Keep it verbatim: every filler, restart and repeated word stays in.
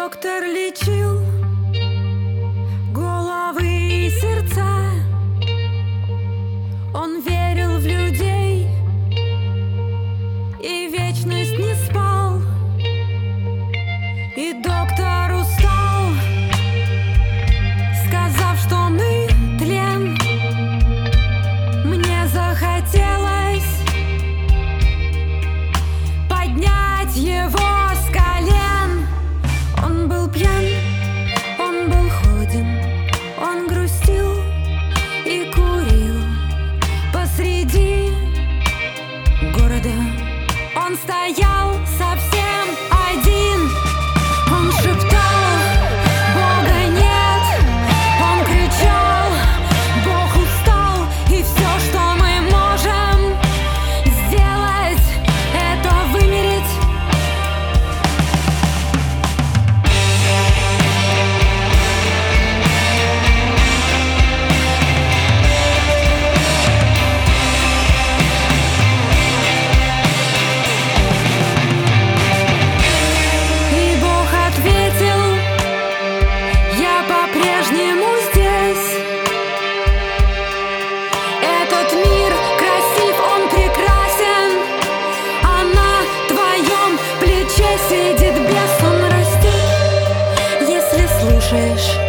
доктор лечил головы и сердца. Он верил в людей и вечность не спал. И доктор устал, сказав, что мы тлен. Мне захотелось поднять его с колен. Он был пьян, он был холоден, он грустил и курил посреди города. Он стоял совсем один. Он шептал: Бога нет. Он кричал: Бог устал. И все, что мы можем сделать, это вымереть. И Бог ответил: я по-прежнему здесь. Этот мир красив, он прекрасен, а на твоем плече сидит бес. Он растет, если слушаешь